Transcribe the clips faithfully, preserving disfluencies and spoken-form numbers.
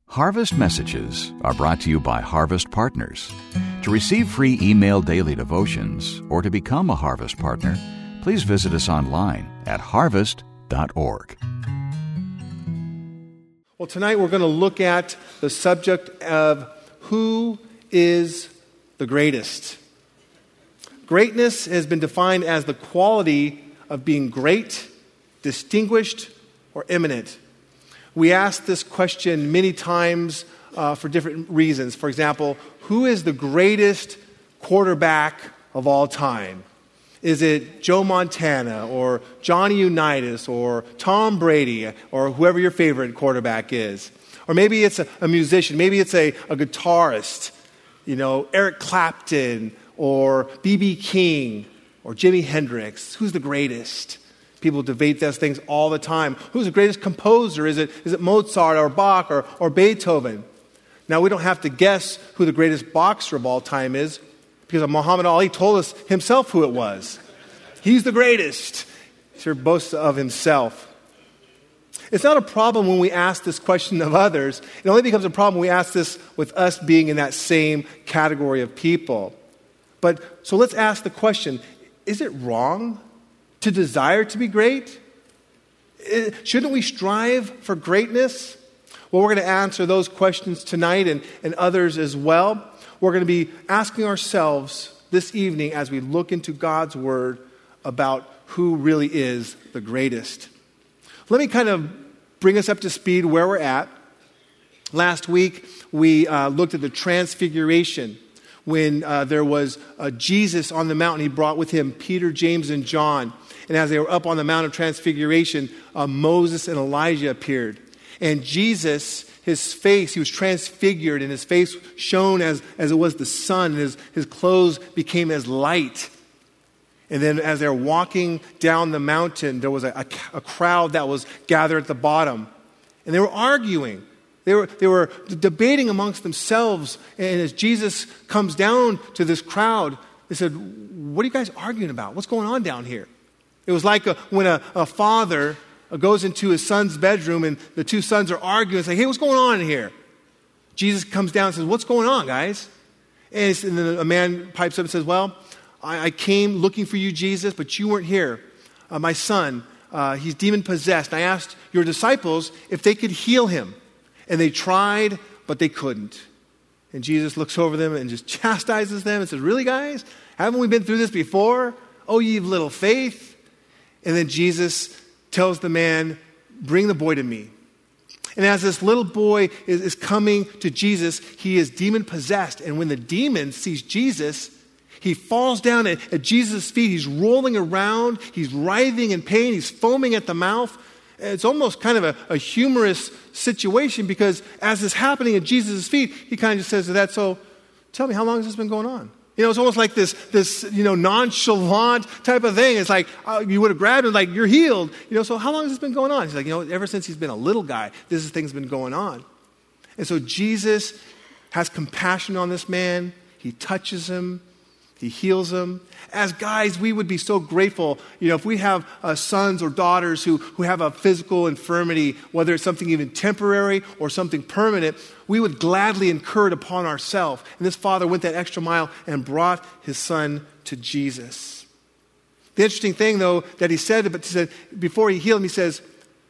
Harvest Messages are brought to you by Harvest Partners. To receive free email daily devotions or to become a Harvest Partner, please visit us online at harvest dot org. Well, tonight we're going to look at the subject of who is the greatest. Greatness has been defined as the quality of being great, distinguished, or eminent. We ask this question many times uh, for different reasons. For example, who is the greatest quarterback of all time? Is it Joe Montana or Johnny Unitas or Tom Brady or whoever your favorite quarterback is? Or maybe it's a, a musician. Maybe it's a, a guitarist, you know, Eric Clapton or B B King or Jimi Hendrix. Who's the greatest? People debate those things all the time. Who's the greatest composer? Is it, is it Mozart or Bach or, or Beethoven? Now, we don't have to guess who the greatest boxer of all time is because Muhammad Ali told us himself who it was. He's the greatest. He sure boasts of himself. It's not a problem when we ask this question of others. It only becomes a problem when we ask this with us being in that same category of people. But so let's ask the question, is it wrong to desire to be great? Shouldn't we strive for greatness? Well, we're going to answer those questions tonight and, and others as well. We're going to be asking ourselves this evening as we look into God's Word about who really is the greatest. Let me kind of bring us up to speed where we're at. Last week, we uh, looked at the Transfiguration when uh, there was uh, Jesus on the mountain. He brought with him Peter, James, and John. And as they were up on the Mount of Transfiguration, uh, Moses and Elijah appeared. And Jesus, his face, he was transfigured, and his face shone as, as it was the sun. And his, his clothes became as light. And then as they were walking down the mountain, there was a, a, a crowd that was gathered at the bottom. And they were arguing. They were, they were debating amongst themselves. And as Jesus comes down to this crowd, they said, "What are you guys arguing about? What's going on down here?" It was like a, when a, a father goes into his son's bedroom and the two sons are arguing. It's like, "Hey, what's going on in here?" Jesus comes down and says, "What's going on, guys?" And, and then a man pipes up and says, "Well, I, I came looking for you, Jesus, but you weren't here. Uh, my son, uh, he's demon-possessed. I asked your disciples if they could heal him. And they tried, but they couldn't." And Jesus looks over them and just chastises them and says, "Really, guys? Haven't we been through this before? Oh, ye of little faith." And then Jesus tells the man, "Bring the boy to me." And as this little boy is, is coming to Jesus, he is demon-possessed. And when the demon sees Jesus, he falls down at, at Jesus' feet. He's rolling around. He's writhing in pain. He's foaming at the mouth. It's almost kind of a, a humorous situation because as it's happening at Jesus' feet, he kind of just says to that, "So tell me, how long has this been going on?" You know, it's almost like this, this you know, nonchalant type of thing. It's like uh, you would have grabbed him like, "You're healed." You know, "So how long has this been going on?" He's like, "You know, ever since he's been a little guy, this thing's been going on." And so Jesus has compassion on this man. He touches him. He heals them. As guys, we would be so grateful, you know, if we have uh, sons or daughters who, who have a physical infirmity, whether it's something even temporary or something permanent, we would gladly incur it upon ourselves. And this father went that extra mile and brought his son to Jesus. The interesting thing, though, that he said, but he said before he healed him, he says,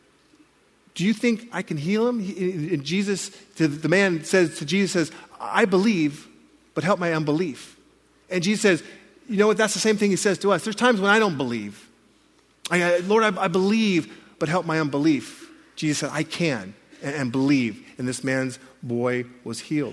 "Do you think I can heal him?" He, and Jesus, the man says to Jesus, says, "I believe, but help my unbelief." And Jesus says, you know what, that's the same thing he says to us. There's times when I don't believe. I, Lord, I, I believe, but help my unbelief. Jesus said, "I can," and, and believe. And this man's boy was healed.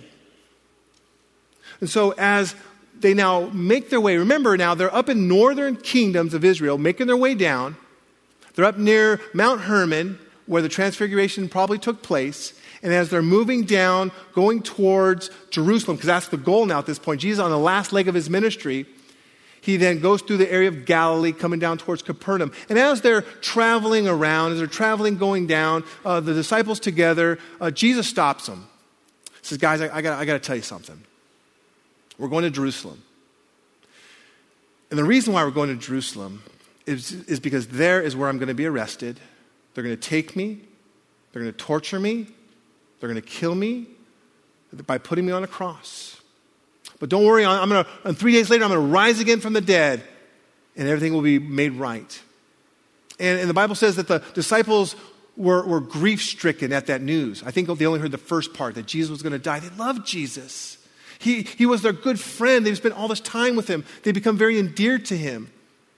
And so as they now make their way, remember now, they're up in northern kingdoms of Israel, making their way down. They're up near Mount Hermon, where the Transfiguration probably took place. And as they're moving down, going towards Jerusalem, because that's the goal now at this point, Jesus on the last leg of his ministry, he then goes through the area of Galilee, coming down towards Capernaum. And as they're traveling around, as they're traveling, going down, uh, the disciples together, uh, Jesus stops them. He says, "Guys, I, I got I got to tell you something. We're going to Jerusalem. And the reason why we're going to Jerusalem is, is because there is where I'm going to be arrested. They're going to take me. They're going to torture me. They're going to kill me by putting me on a cross. But don't worry, I'm going to, and three days later, I'm going to rise again from the dead, and everything will be made right. And, and the Bible says that the disciples were, were grief-stricken at that news. I think they only heard the first part, that Jesus was going to die. They loved Jesus. He, he was their good friend. They've spent all this time with him. They become very endeared to him.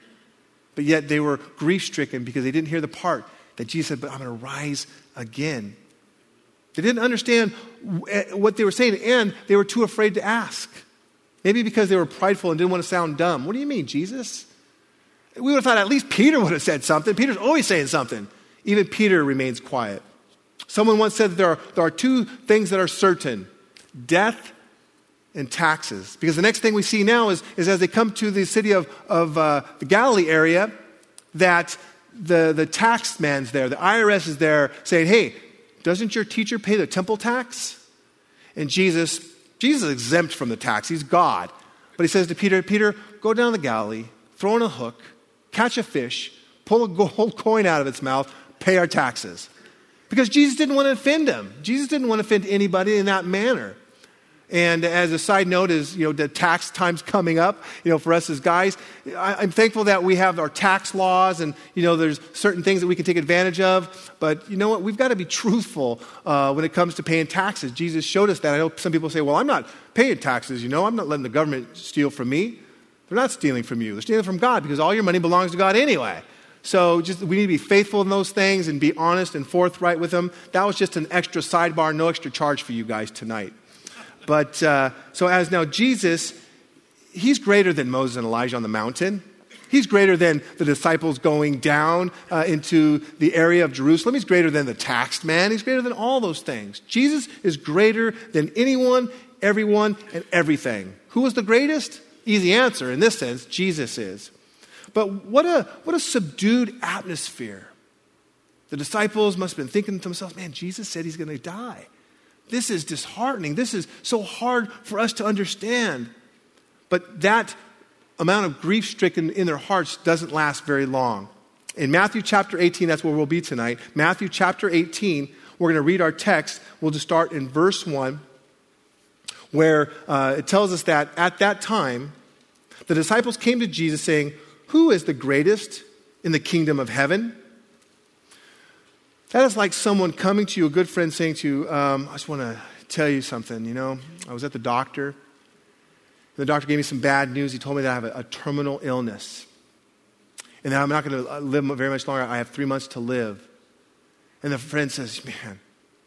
But yet they were grief-stricken because they didn't hear the part that Jesus said, but I'm going to rise again. They didn't understand what they were saying, and they were too afraid to ask. Maybe because they were prideful and didn't want to sound dumb. What do you mean, Jesus? We would have thought at least Peter would have said something. Peter's always saying something. Even Peter remains quiet. Someone once said that there are, there are two things that are certain: death and taxes. Because the next thing we see now is, is as they come to the city of, of uh, the Galilee area, that the, the tax man's there, the I R S is there saying, hey, doesn't your teacher pay the temple tax? And Jesus, Jesus is exempt from the tax. He's God. But he says to Peter, Peter, go down the Galilee, throw in a hook, catch a fish, pull a gold coin out of its mouth, pay our taxes. Because Jesus didn't want to offend him. Jesus didn't want to offend anybody in that manner. And as a side note is, you know, the tax time's coming up, you know, for us as guys. I, I'm thankful that we have our tax laws and, you know, there's certain things that we can take advantage of. But you know what? We've got to be truthful uh, when it comes to paying taxes. Jesus showed us that. I know some people say, well, I'm not paying taxes, you know. I'm not letting the government steal from me. They're not stealing from you. They're stealing from God because all your money belongs to God anyway. So just we need to be faithful in those things and be honest and forthright with them. That was just an extra sidebar, no extra charge for you guys tonight. But uh, so as now Jesus, he's greater than Moses and Elijah on the mountain. He's greater than the disciples going down uh, into the area of Jerusalem. He's greater than the taxed man. He's greater than all those things. Jesus is greater than anyone, everyone, and everything. Who is the greatest? Easy answer. In this sense, Jesus is. But what a what a subdued atmosphere. The disciples must have been thinking to themselves, man, Jesus said he's going to die. This is disheartening. This is so hard for us to understand. But that amount of grief stricken in their hearts doesn't last very long. In Matthew chapter eighteen, that's where we'll be tonight. Matthew chapter eighteen, we're going to read our text. We'll just start in verse one, where uh, it tells us that at that time, the disciples came to Jesus saying, who is the greatest in the kingdom of heaven? That is like someone coming to you, a good friend saying to you, um, I just want to tell you something. You know, I was at the doctor. The doctor gave me some bad news. He told me that I have a, a terminal illness. And that I'm not going to live very much longer. I have three months to live. And the friend says, man,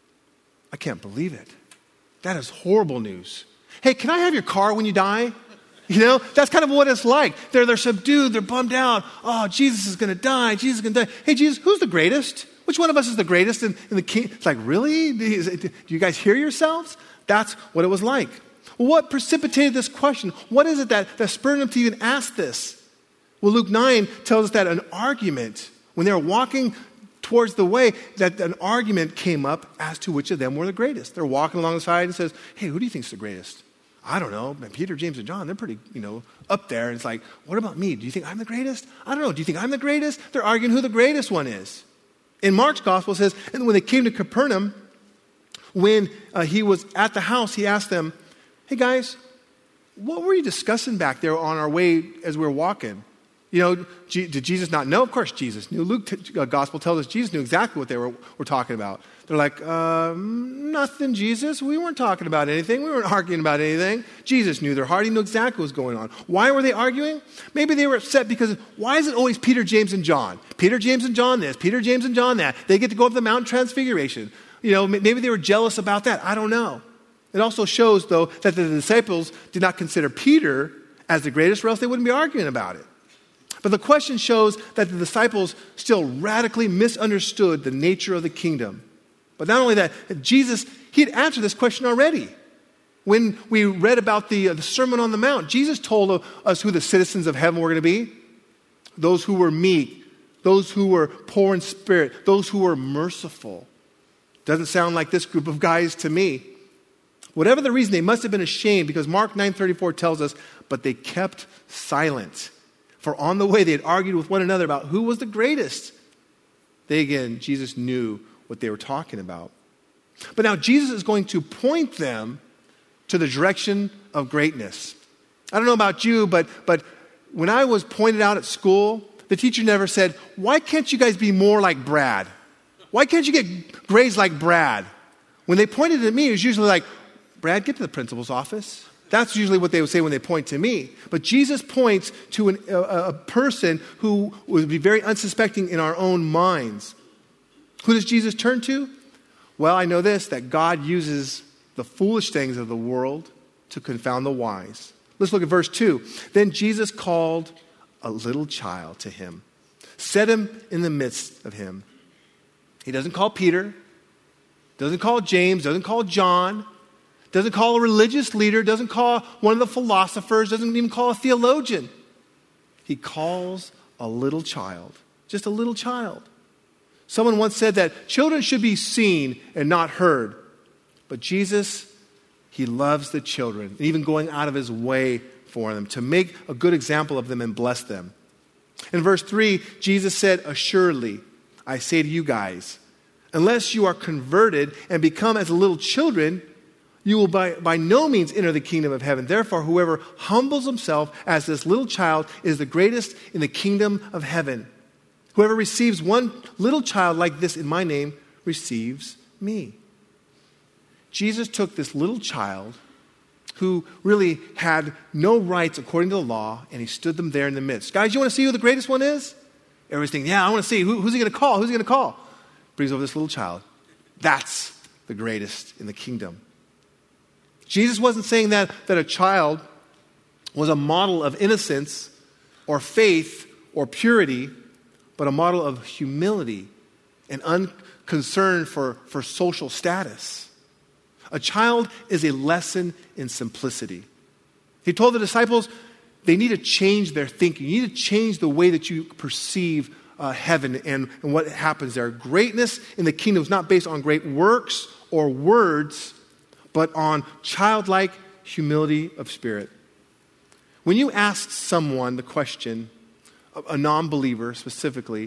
I can't believe it. That is horrible news. Hey, can I have your car when you die? You know, that's kind of what it's like. They're, they're subdued. They're bummed out. Oh, Jesus is going to die. Jesus is going to die. Hey, Jesus, who's the greatest? Which one of us is the greatest in, in the king? It's like, really? Do you guys hear yourselves? That's what it was like. Well, what precipitated this question? What is it that, that spurred them to even ask this? Well, Luke nine tells us that an argument, when they were walking towards the way, that an argument came up as to which of them were the greatest. They're walking along the side and says, hey, who do you think's the greatest? I don't know. Peter, James, and John, they're pretty, you know, up there. And it's like, what about me? Do you think I'm the greatest? I don't know. Do you think I'm the greatest? They're arguing who the greatest one is. In Mark's gospel, it says, and when they came to Capernaum, when uh, he was at the house, he asked them, hey guys, what were you discussing back there on our way as we were walking? You know, G- did Jesus not know? Of course Jesus knew. Luke t- uh, gospel tells us Jesus knew exactly what they were, were talking about. They're like, um, nothing, Jesus. We weren't talking about anything. We weren't arguing about anything. Jesus knew their heart. He knew exactly what was going on. Why were they arguing? Maybe they were upset because why is it always Peter, James, and John? Peter, James, and John this. Peter, James, and John that. They get to go up the Mount Transfiguration. You know, maybe they were jealous about that. I don't know. It also shows, though, that the disciples did not consider Peter as the greatest, or else they wouldn't be arguing about it. But the question shows that the disciples still radically misunderstood the nature of the kingdom. But not only that, Jesus, he had answered this question already. When we read about the, uh, the Sermon on the Mount, Jesus told us who the citizens of heaven were going to be. Those who were meek, those who were poor in spirit, those who were merciful. Doesn't sound like this group of guys to me. Whatever the reason, they must have been ashamed because Mark nine thirty-four tells us, but they kept silent. For on the way they had argued with one another about who was the greatest. They again, Jesus knew what they were talking about. But now Jesus is going to point them to the direction of greatness. I don't know about you, but, but when I was pointed out at school, the teacher never said, why can't you guys be more like Brad? Why can't you get grades like Brad? When they pointed at me, it was usually like, Brad, get to the principal's office. That's usually what they would say when they point to me. But Jesus points to an, a, a person who would be very unsuspecting in our own minds. Who does Jesus turn to? Well, I know this, that God uses the foolish things of the world to confound the wise. Let's look at verse two. Then Jesus called a little child to him, set him in the midst of him. He doesn't call Peter, doesn't call James, doesn't call John, doesn't call a religious leader, doesn't call one of the philosophers, doesn't even call a theologian. He calls a little child, just a little child. Someone once said that children should be seen and not heard. But Jesus, he loves the children, even going out of his way for them to make a good example of them and bless them. In verse three, Jesus said, assuredly, I say to you guys, unless you are converted and become as little children, you will by, by no means enter the kingdom of heaven. Therefore, whoever humbles himself as this little child is the greatest in the kingdom of heaven. Whoever receives one little child like this in my name receives me. Jesus took this little child who really had no rights according to the law, and he stood them there in the midst. Guys, you want to see who the greatest one is? Everybody's thinking, yeah, I want to see. Who, who's he going to call? Who's he going to call? Brings over this little child. That's the greatest in the kingdom. Jesus wasn't saying that, that a child was a model of innocence or faith or purity, but a model of humility and unconcern for, for social status. A child is a lesson in simplicity. He told the disciples they need to change their thinking. You need to change the way that you perceive uh, heaven and, and what happens there. Greatness in the kingdom is not based on great works or words, but on childlike humility of spirit. When you ask someone the question, a non-believer specifically,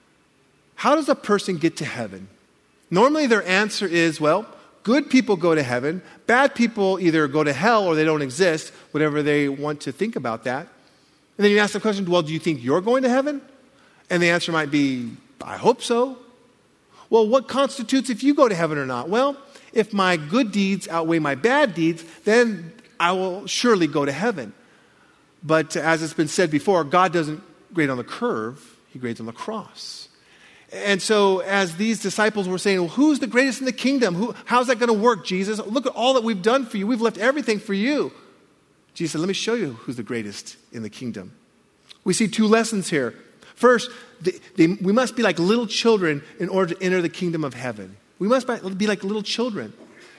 how does a person get to heaven? Normally their answer is, well, good people go to heaven. Bad people either go to hell or they don't exist, whatever they want to think about that. And then you ask the question, well, do you think you're going to heaven? And the answer might be, I hope so. Well, what constitutes if you go to heaven or not? Well, if my good deeds outweigh my bad deeds, then I will surely go to heaven. But as it's been said before, God doesn't grade on the curve, he grades on the cross. And so as these disciples were saying, well, who's the greatest in the kingdom? Who, how's that going to work, Jesus? Look at all that we've done for you. We've left everything for you. Jesus said, let me show you who's the greatest in the kingdom. We see two lessons here. First, they, they, we must be like little children in order to enter the kingdom of heaven. We must be like little children.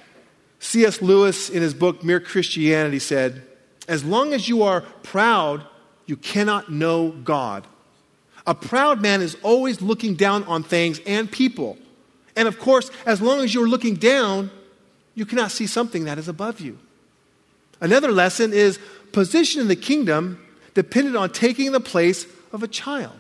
C S Lewis, in his book, Mere Christianity, said, as long as you are proud, you cannot know God. A proud man is always looking down on things and people. And of course, as long as you're looking down, you cannot see something that is above you. Another lesson is position in the kingdom depended on taking the place of a child.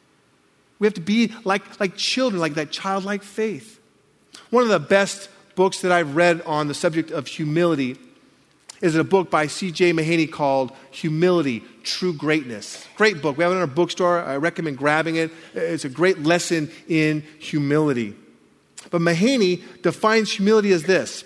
We have to be like, like children, like that childlike faith. One of the best books that I've read on the subject of humility is a book by C J Mahaney called Humility, True Greatness. Great book. We have it in our bookstore. I recommend grabbing it. It's a great lesson in humility. But Mahaney defines humility as this: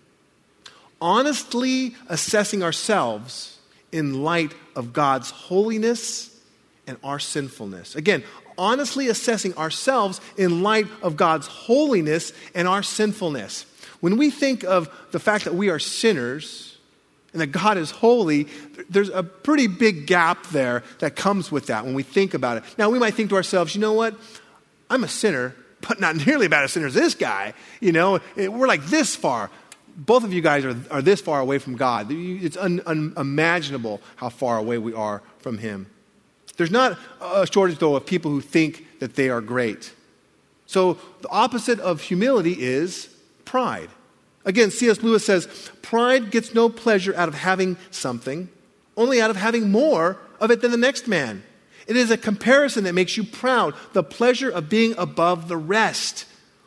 honestly assessing ourselves in light of God's holiness and our sinfulness. Again, honestly assessing ourselves in light of God's holiness and our sinfulness. When we think of the fact that we are sinners and that God is holy, there's a pretty big gap there that comes with that when we think about it. Now, we might think to ourselves, you know what? I'm a sinner, but not nearly as bad a sinner as this guy. You know, we're like this far. Both of you guys are, are this far away from God. It's un, unimaginable how far away we are from him. There's not a shortage, though, of people who think that they are great. So the opposite of humility is pride. Again, C S Lewis says, pride gets no pleasure out of having something, only out of having more of it than the next man. It is a comparison that makes you proud, the pleasure of being above the rest.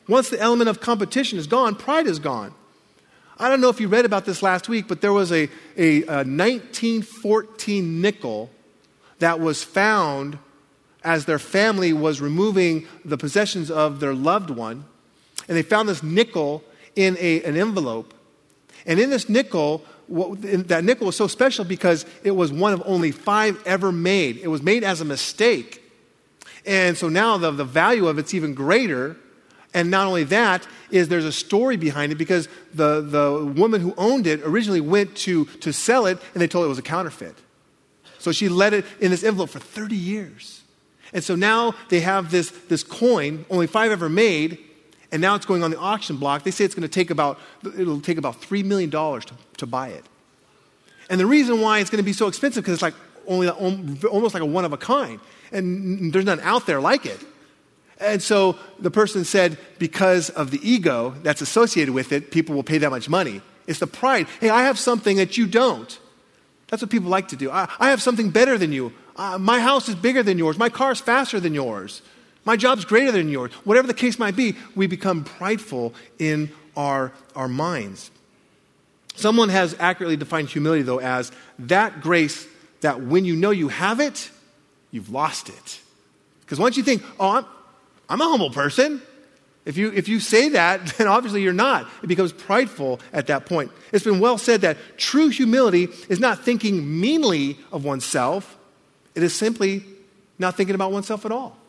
Once the element of competition is gone, pride is gone. I don't know if you read about this last week, but there was a, a, a nineteen fourteen nickel that was found as their family was removing the possessions of their loved one. And they found this nickel in a, an envelope. And in this nickel, what, that nickel was so special because it was one of only five ever made. It was made as a mistake. And so now the, the value of it's even greater. And not only that, is there's a story behind it because the, the woman who owned it originally went to, to sell it and they told her it was a counterfeit. So she let it in this envelope for thirty years. And so now they have this, this coin, only five ever made, and now it's going on the auction block. They say it's going to take about, it'll take about three million dollars to, to buy it. And the reason why it's going to be so expensive because it's like only almost like a one of a kind. And there's none out there like it. And so the person said, because of the ego that's associated with it, people will pay that much money. It's the pride. Hey, I have something that you don't. That's what people like to do. I, I have something better than you. Uh, my house is bigger than yours. My car is faster than yours. My job's greater than yours. Whatever the case might be, we become prideful in our, our minds. Someone has accurately defined humility, though, as that grace that when you know you have it, you've lost it. Because once you think, oh, I'm, I'm a humble person. If you, if you say that, then obviously you're not. It becomes prideful at that point. It's been well said that true humility is not thinking meanly of oneself. It is simply not thinking about oneself at all.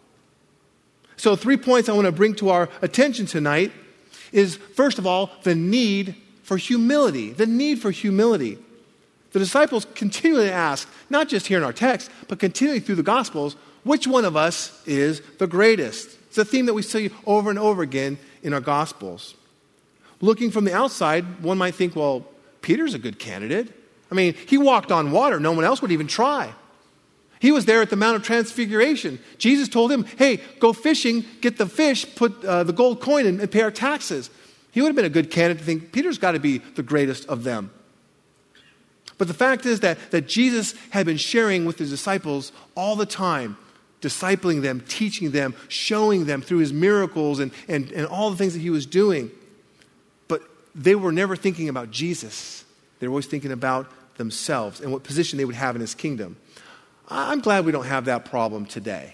So three points I want to bring to our attention tonight is, first of all, the need for humility. The need for humility. The disciples continually ask, not just here in our text, but continually through the Gospels, which one of us is the greatest? It's a theme that we see over and over again in our Gospels. Looking from the outside, one might think, well, Peter's a good candidate. I mean, he walked on water. No one else would even try. He was there at the Mount of Transfiguration. Jesus told him, hey, go fishing, get the fish, put uh, the gold coin in, and pay our taxes. He would have been a good candidate to think, Peter's got to be the greatest of them. But the fact is that, that Jesus had been sharing with his disciples all the time, discipling them, teaching them, showing them through his miracles and, and, and all the things that he was doing. But they were never thinking about Jesus. They were always thinking about themselves and what position they would have in his kingdom. I'm glad we don't have that problem today.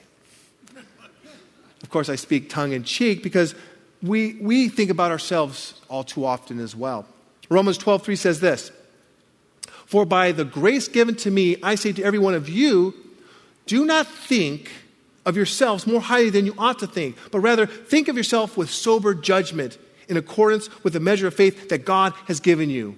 Of course, I speak tongue-in-cheek because we, we think about ourselves all too often as well. Romans twelve three says this, for by the grace given to me, I say to every one of you, do not think of yourselves more highly than you ought to think, but rather think of yourself with sober judgment in accordance with the measure of faith that God has given you.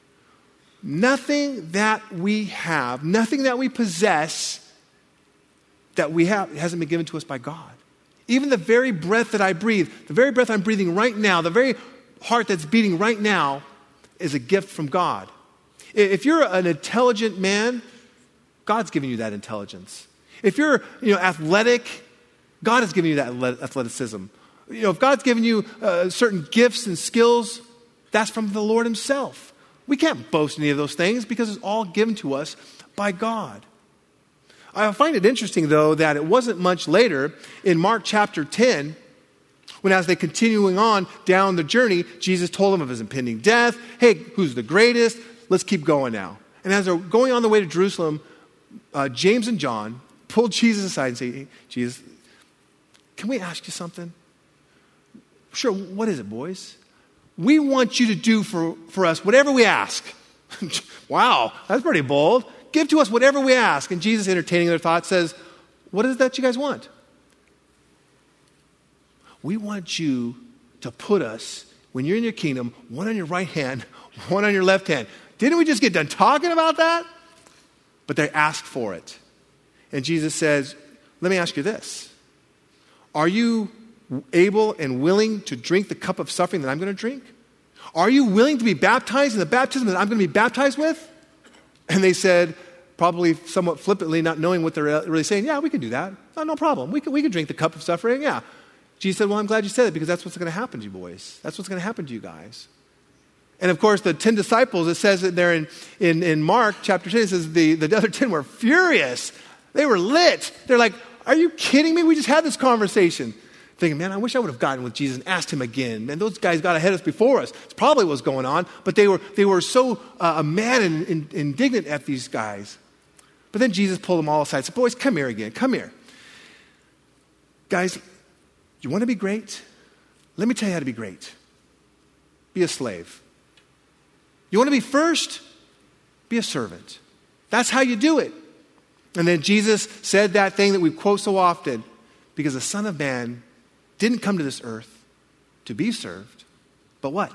Nothing that we have, nothing that we possess that we have hasn't been given to us by God. Even the very breath that I breathe, the very breath I'm breathing right now, the very heart that's beating right now is a gift from God. If you're an intelligent man, God's giving you that intelligence. If you're, you know, athletic, God has given you that athleticism. You know, if God's given you uh, certain gifts and skills, that's from the Lord himself. We can't boast any of those things because it's all given to us by God. I find it interesting, though, that it wasn't much later in Mark chapter ten, when as they continuing on down the journey, Jesus told them of his impending death. Hey, who's the greatest? Let's keep going now. And as they're going on the way to Jerusalem, uh, James and John pulled Jesus aside and say, hey, Jesus, can we ask you something? Sure, what is it, boys? We want you to do for, for us whatever we ask. Wow, that's pretty bold. Give to us whatever we ask. And Jesus, entertaining their thoughts, says, what is it that you guys want? We want you to put us, when you're in your kingdom, one on your right hand, one on your left hand. Didn't we just get done talking about that? But they asked for it. And Jesus says, let me ask you this. Are you able and willing to drink the cup of suffering that I'm going to drink? Are you willing to be baptized in the baptism that I'm going to be baptized with? And they said, probably somewhat flippantly, not knowing what they're really saying, yeah, we can do that. Oh, no problem. We can, we can drink the cup of suffering, yeah. Jesus said, well, I'm glad you said it because that's what's going to happen to you boys. That's what's going to happen to you guys. And of course, the ten disciples, it says it there in, in, in Mark chapter ten, it says the, the other ten were furious. They were lit. They're like, are you kidding me? We just had this conversation. thinking, man, I wish I would have gotten with Jesus and asked him again. Man, those guys got ahead of us before us. It's probably what was going on, but they were, they were so uh, mad and, and indignant at these guys. But then Jesus pulled them all aside and said, boys, come here again. Come here. Guys, you want to be great? Let me tell you how to be great. Be a slave. You want to be first? Be a servant. That's how you do it. And then Jesus said that thing that we quote so often, because the Son of Man didn't come to this earth to be served, but what?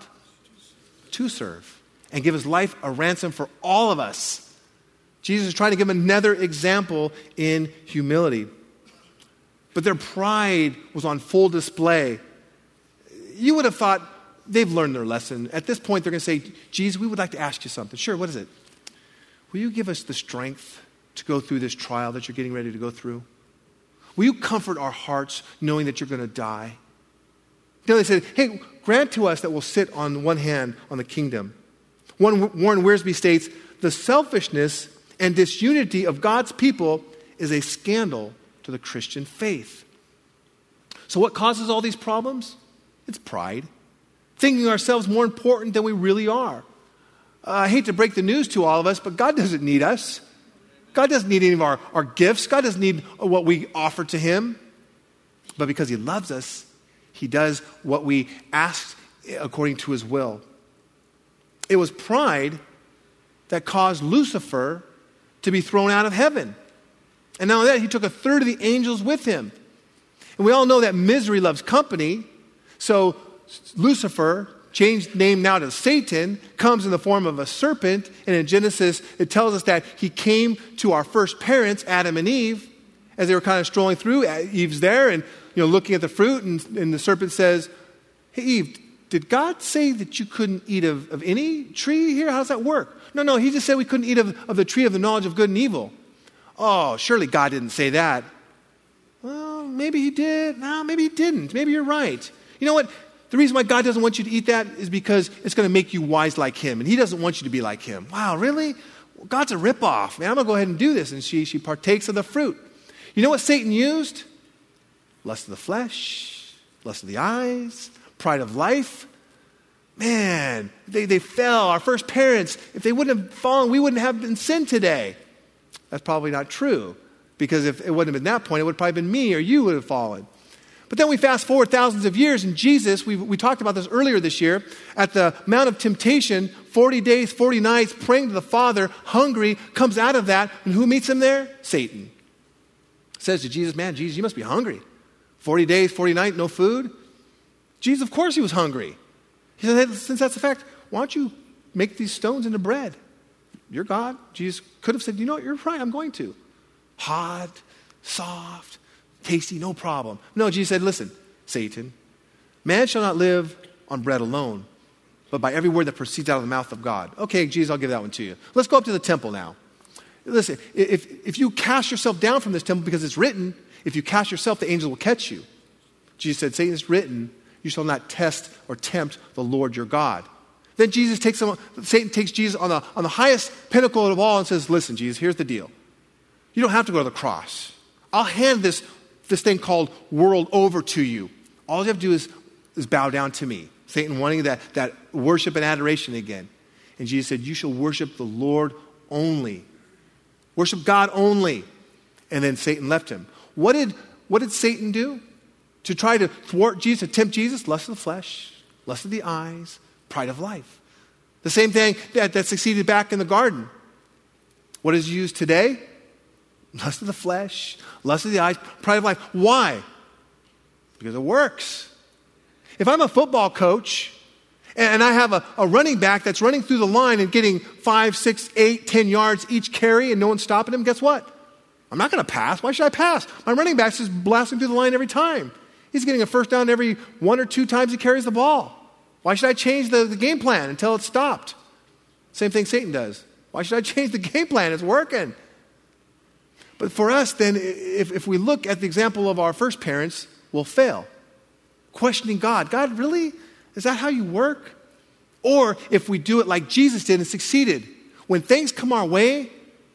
To serve and give his life a ransom for all of us. Jesus is trying to give another example in humility. But their pride was on full display. You would have thought they've learned their lesson. At this point, they're going to say, Jesus, we would like to ask you something. Sure, what is it? Will you give us the strength to go through this trial that you're getting ready to go through? Will you comfort our hearts knowing that you're going to die? You know, they said, hey, grant to us that we'll sit on one hand on the kingdom. One, Warren Wiersbe states, the selfishness and disunity of God's people is a scandal to the Christian faith. So what causes all these problems? It's pride. Thinking ourselves more important than we really are. Uh, I hate to break the news to all of us, but God doesn't need us. God doesn't need any of our, our gifts. God doesn't need what we offer to him. But because he loves us, he does what we ask according to his will. It was pride that caused Lucifer to be thrown out of heaven. And not only that, he took a third of the angels with him. And we all know that misery loves company. So Lucifer, changed name now to Satan, comes in the form of a serpent. And in Genesis, it tells us that he came to our first parents, Adam and Eve, as they were kind of strolling through. Eve's there and, you know, looking at the fruit. And, and the serpent says, hey, Eve, did God say that you couldn't eat of, of any tree here? How does that work? No, no, he just said we couldn't eat of, of the tree of the knowledge of good and evil. Oh, surely God didn't say that. Well, maybe he did. No, maybe he didn't. Maybe you're right. You know what? The reason why God doesn't want you to eat that is because it's going to make you wise like him. And he doesn't want you to be like him. Wow, really? Well, God's a ripoff. Man, I'm going to go ahead and do this. And she, she partakes of the fruit. You know what Satan used? Lust of the flesh, lust of the eyes, pride of life. Man, they, they fell. Our first parents, if they wouldn't have fallen, we wouldn't have been sin today. That's probably not true. Because if it wouldn't have been that point, it would have probably been me or you would have fallen. But then we fast forward thousands of years, and Jesus, we, we talked about this earlier this year, at the Mount of Temptation, forty days, forty nights, praying to the Father, hungry, comes out of that, and who meets him there? Satan. Says to Jesus, man, Jesus, you must be hungry. forty days, forty nights, no food? Jesus, of course he was hungry. He said, hey, since that's the fact, why don't you make these stones into bread? You're God. Jesus could have said, you know what, you're right, I'm going to. Hot, soft, tasty, no problem. No, Jesus said, listen, Satan, man shall not live on bread alone, but by every word that proceeds out of the mouth of God. Okay, Jesus, I'll give that one to you. Let's go up to the temple now. Listen, if, if you cast yourself down from this temple because it's written, if you cast yourself, the angels will catch you. Jesus said, Satan, it's written, you shall not test or tempt the Lord your God. Then Jesus takes him, Satan takes Jesus on the, on the highest pinnacle of all and says, listen, Jesus, here's the deal. You don't have to go to the cross. I'll hand this, this thing called world over to you. All you have to do is, is bow down to me. Satan wanting that, that worship and adoration again. And Jesus said, you shall worship the Lord only. Worship God only. And then Satan left him. What did, what did Satan do? To try to thwart Jesus, to tempt Jesus? Lust of the flesh, lust of the eyes, pride of life. The same thing that, that succeeded back in the garden. What is used today? Lust of the flesh, lust of the eyes, pride of life. Why? Because it works. If I'm a football coach and I have a, a running back that's running through the line and getting five, six, eight, ten yards each carry and no one's stopping him, guess what? I'm not going to pass. Why should I pass? My running back's just blasting through the line every time. He's getting a first down every one or two times he carries the ball. Why should I change the, the game plan until it's stopped? Same thing Satan does. Why should I change the game plan? It's working. But for us, then, if, if we look at the example of our first parents, we'll fail. Questioning God. God, really? Is that how you work? Or if we do it like Jesus did and succeeded, when things come our way,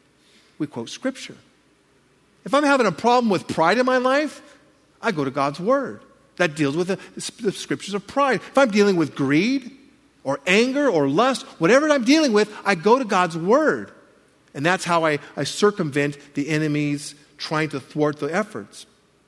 we quote Scripture. If I'm having a problem with pride in my life, I go to God's Word. that deals with the, the scriptures of pride. If I'm dealing with greed or anger or lust, whatever I'm dealing with, I go to God's word. And that's how I, I circumvent the enemies trying to thwart the efforts.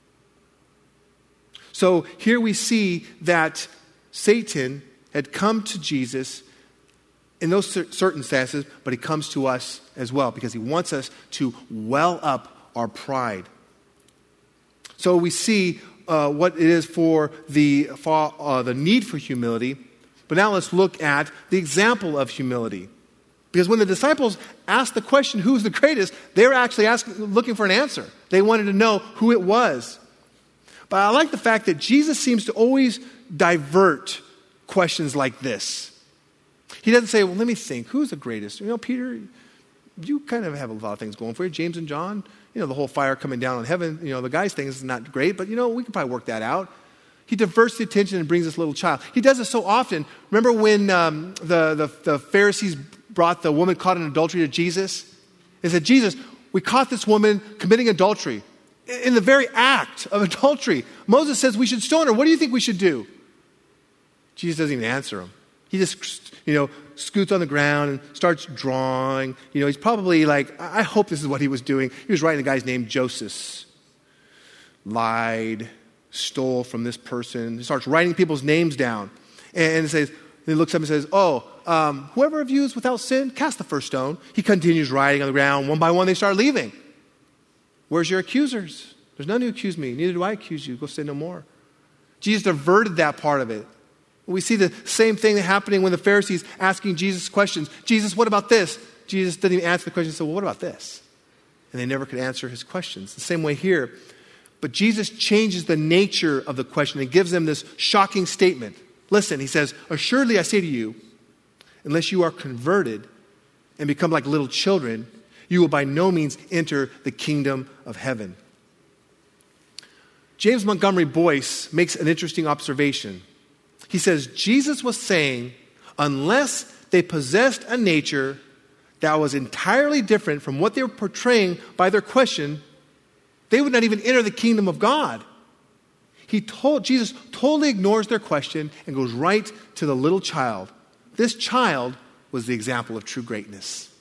So here we see that Satan had come to Jesus in those cer- certain senses, but he comes to us as well because he wants us to well up our pride. So we see uh, what it is for the, for, uh, the need for humility, but now let's look at the example of humility. Because when the disciples asked the question, who's the greatest, they were actually asking, looking for an answer. They wanted to know who it was. But I like the fact that Jesus seems to always divert questions like this. He doesn't say, well, let me think, who's the greatest? You know, Peter, you kind of have a lot of things going for you. James and John, you know, the whole fire coming down on heaven, you know, the guy's thing is not great, but, you know, we can probably work that out. He diverts the attention and brings this little child. He does this so often. Remember when um, the, the, the Pharisees brought the woman caught in adultery to Jesus? They said, Jesus, we caught this woman committing adultery. In the very act of adultery. Moses says we should stone her. What do you think we should do? Jesus doesn't even answer him. He just, you know, scoots on the ground and starts drawing. You know, he's probably like, I hope this is what he was doing. He was writing a guy's name, Joseph. Lied, stole from this person. He starts writing people's names down. And it says, he looks up and says, oh, um, whoever of you is without sin, cast the first stone. He continues writing on the ground. One by one, they start leaving. Where's your accusers? There's none who accuse me. Neither do I accuse you. Go sin no more. Jesus diverted that part of it. We see the same thing happening when the Pharisees asking Jesus questions. Jesus, what about this? Jesus didn't even answer the question. He said, well, what about this? And they never could answer his questions. The same way here. But Jesus changes the nature of the question and gives them this shocking statement. Listen, he says, assuredly I say to you, unless you are converted and become like little children, you will by no means enter the kingdom of heaven. James Montgomery Boyce makes an interesting observation. He says, Jesus was saying, unless they possessed a nature that was entirely different from what they were portraying by their question, they would not even enter the kingdom of God. He told, Jesus totally ignores their question and goes right to the little child. This child was the example of true greatness.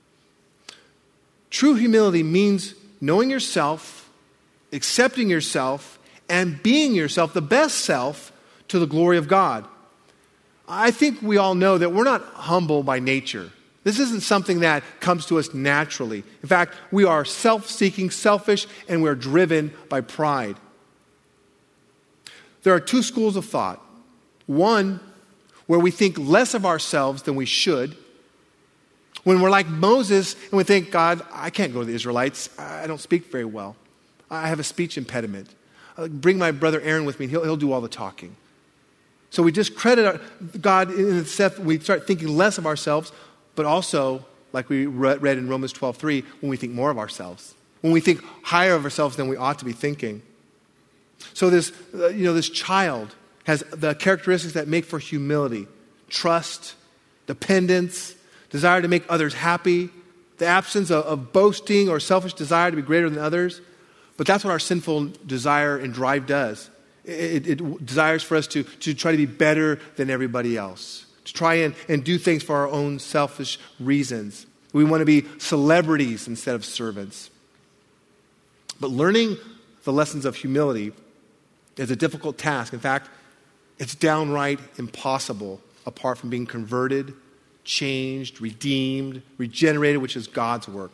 True humility means knowing yourself, accepting yourself, and being yourself, the best self, to the glory of God. I think we all know that we're not humble by nature. This isn't something that comes to us naturally. In fact, we are self-seeking, selfish, and we're driven by pride. There are two schools of thought. One, where we think less of ourselves than we should. When we're like Moses and we think, God, I can't go to the Israelites. I don't speak very well. I have a speech impediment. I'll bring my brother Aaron with me. He'll, he'll do all the talking. So we discredit our, God in the sense we start thinking less of ourselves, but also, like we read in Romans twelve three, when we think more of ourselves. When we think higher of ourselves than we ought to be thinking. So this, uh, you know, this child has the characteristics that make for humility. Trust, dependence, desire to make others happy, the absence of, of boasting or selfish desire to be greater than others. But that's what our sinful desire and drive does. It, it, it desires for us to, to try to be better than everybody else, to try and, and do things for our own selfish reasons. We want to be celebrities instead of servants. But learning the lessons of humility is a difficult task. In fact, it's downright impossible apart from being converted, changed, redeemed, regenerated, which is God's work.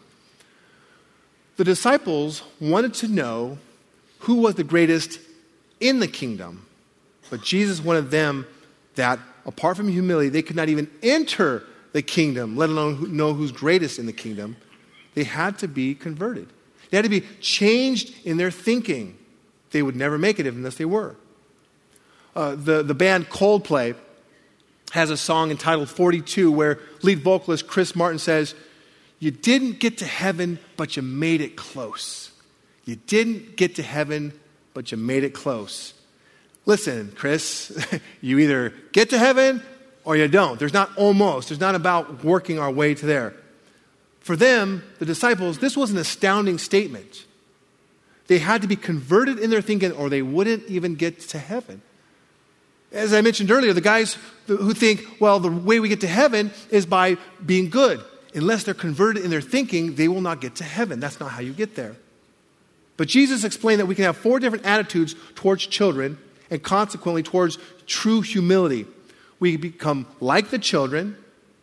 The disciples wanted to know who was the greatest in the kingdom. But Jesus wanted them that, apart from humility, they could not even enter the kingdom, let alone know who's greatest in the kingdom. They had to be converted. They had to be changed in their thinking. They would never make it unless they were. Uh, the, the band Coldplay has a song entitled forty-two where lead vocalist Chris Martin says, you didn't get to heaven, but you made it close. You didn't get to heaven, but you made it close. Listen, Chris, you either get to heaven or you don't. There's not almost. There's not about working our way to there. For them, the disciples, this was an astounding statement. they had to be converted in their thinking or they wouldn't even get to heaven. As I mentioned earlier, the guys who think, well, the way we get to heaven is by being good. Unless they're converted in their thinking, they will not get to heaven. That's not how you get there. But Jesus explained that we can have four different attitudes towards children and consequently towards true humility. We become like the children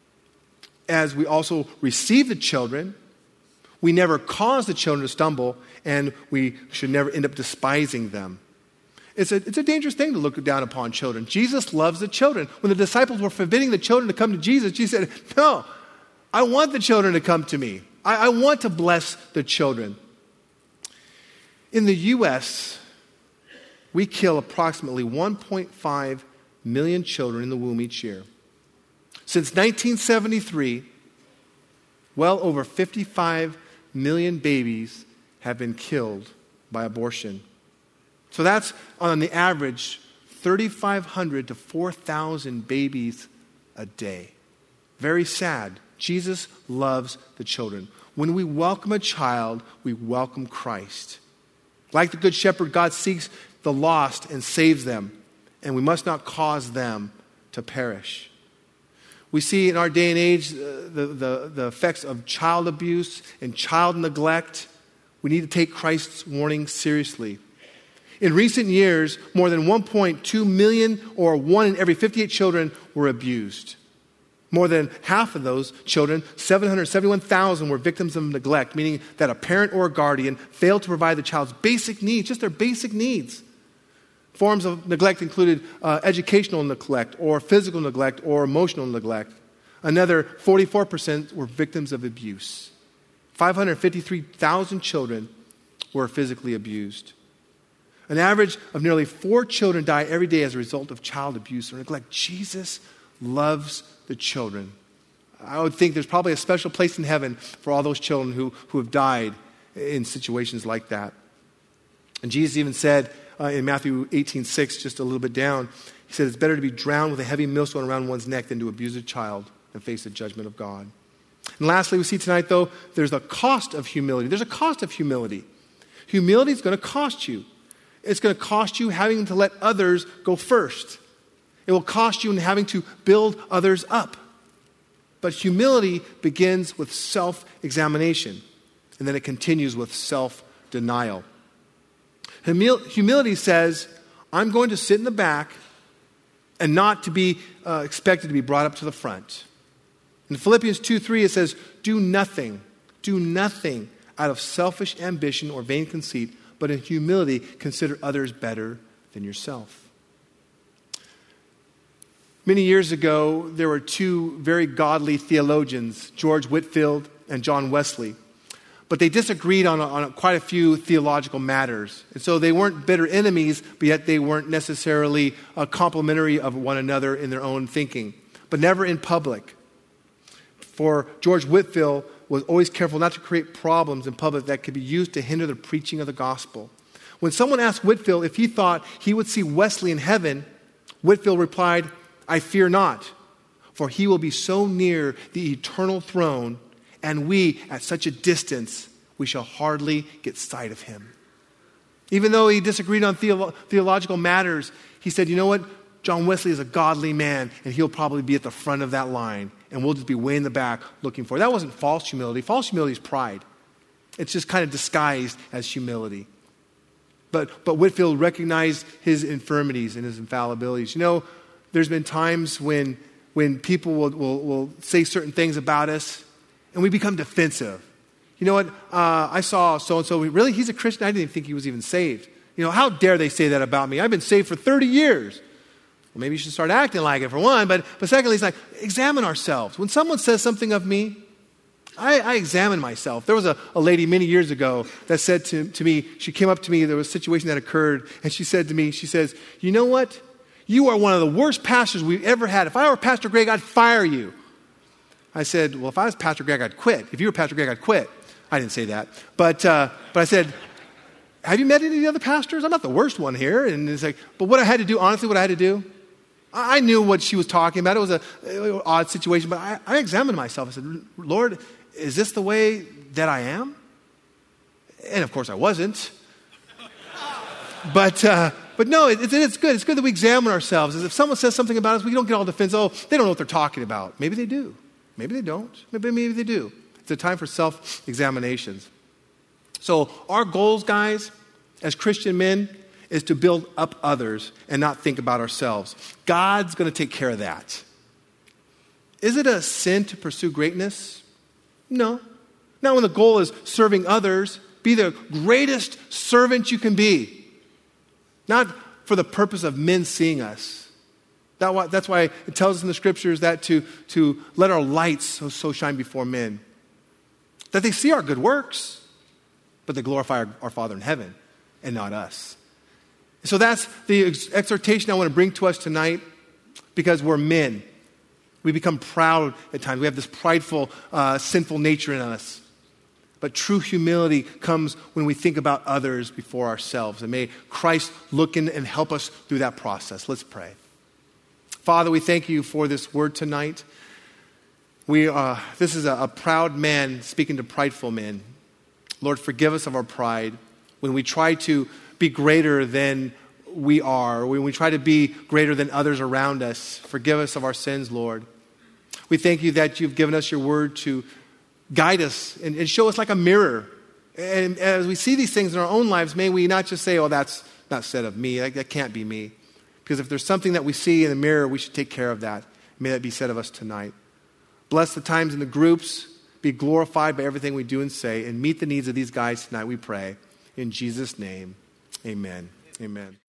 as we also receive the children. We never cause the children to stumble, and we should never end up despising them. It's a, it's a dangerous thing to look down upon children. Jesus loves the children. When the disciples were forbidding the children to come to Jesus, Jesus said, no, I want the children to come to me. I, I want to bless the children. In the U S, we kill approximately one point five million children in the womb each year. Since nineteen seventy-three, well over fifty-five million babies have been killed by abortion. So that's on the average thirty-five hundred to four thousand babies a day. Very sad. Jesus loves the children. When we welcome a child, we welcome Christ. Like the Good Shepherd, God seeks the lost and saves them, and we must not cause them to perish. We see in our day and age uh, the, the, the effects of child abuse and child neglect. We need to take Christ's warning seriously. In recent years, more than one point two million, or one in every fifty-eight children, were abused. More than half of those children, seven hundred seventy-one thousand, were victims of neglect, meaning that a parent or a guardian failed to provide the child's basic needs, just their basic needs. Forms of neglect included uh, educational neglect, or physical neglect, or emotional neglect. Another forty-four percent were victims of abuse. five hundred fifty-three thousand children were physically abused. An average of nearly four children die every day as a result of child abuse or neglect. Jesus loves the children. I would think there's probably a special place in heaven for all those children who, who have died in situations like that. And Jesus even said uh, in Matthew eighteen six, just a little bit down, he said, it's better to be drowned with a heavy millstone around one's neck than to abuse a child and face the judgment of God. And lastly, we see tonight, though, there's a cost of humility. There's a cost of humility. Humility is going to cost you. It's going to cost you having to let others go first. It will cost you in having to build others up. But humility begins with self-examination, and then it continues with self-denial. Humil- humility says, I'm going to sit in the back and not to be uh, expected to be brought up to the front. In Philippians two three, it says, do nothing, do nothing out of selfish ambition or vain conceit, but in humility consider others better than yourself. Many years ago, there were two very godly theologians, George Whitefield and John Wesley. But they disagreed on, on quite a few theological matters. And so they weren't bitter enemies, but yet they weren't necessarily uh, complementary of one another in their own thinking, but never in public. For George Whitefield was always careful not to create problems in public that could be used to hinder the preaching of the gospel. When someone asked Whitefield if he thought he would see Wesley in heaven, Whitefield replied, I fear not, for he will be so near the eternal throne, and we, at such a distance, we shall hardly get sight of him. Even though he disagreed on theolo- theological matters, he said, you know what? John Wesley is a godly man, and he'll probably be at the front of that line, and we'll just be way in the back looking for it. That wasn't false humility. False humility is pride. It's just kind of disguised as humility. But, but Whitefield recognized his infirmities and his infallibilities. You know, there's been times when, when people will, will, will say certain things about us, and we become defensive. You know what? Uh, I saw so-and-so. Really? He's a Christian? I didn't even think he was even saved. You know, how dare they say that about me? I've been saved for thirty years. Well, maybe you should start acting like it, for one. But, but secondly, it's like, examine ourselves. When someone says something of me, I, I examine myself. There was a, a lady many years ago that said to, to me, she came up to me, there was a situation that occurred, and she said to me, she says, you know what? You are one of the worst pastors we've ever had. If I were Pastor Greg, I'd fire you. I said, well, if I was Pastor Greg, I'd quit. If you were Pastor Greg, I'd quit. I didn't say that. But uh, but I said, have you met any of the other pastors? I'm not the worst one here. And it's like, but what I had to do, honestly, what I had to do, I knew what she was talking about. It was an odd situation, but I, I examined myself. I said, Lord, is this the way that I am? And of course I wasn't. but uh, but no, it, it, it's good. It's good that we examine ourselves. As if someone says something about us, we don't get all defensive. Oh, they don't know what they're talking about. Maybe they do. Maybe they don't. Maybe, maybe they do. It's a time for self-examinations. So our goals, guys, as Christian men, is to build up others and not think about ourselves. God's going to take care of that. Is it a sin to pursue greatness? No. Not when the goal is serving others. Be the greatest servant you can be. Not for the purpose of men seeing us. That, that's why it tells us in the scriptures that to, to let our lights so, so shine before men. That they see our good works, but they glorify our, our Father in heaven and not us. So that's the ex- exhortation I want to bring to us tonight, because we're men. We become proud at times. We have this prideful, uh, sinful nature in us. But true humility comes when we think about others before ourselves. And may Christ look in and help us through that process. Let's pray. Father, we thank you for this word tonight. We uh, this is a, a proud man speaking to prideful men. Lord, forgive us of our pride when we try to be greater than we are, when we try to be greater than others around us. Forgive us of our sins, Lord. We thank you that you've given us your word to guide us and, and show us like a mirror. And as we see these things in our own lives, may we not just say, oh, that's not said of me. That, that can't be me. Because if there's something that we see in the mirror, we should take care of that. May that be said of us tonight. Bless the times in the groups. Be glorified by everything we do and say. And meet the needs of these guys tonight, we pray. In Jesus' name, amen. Amen.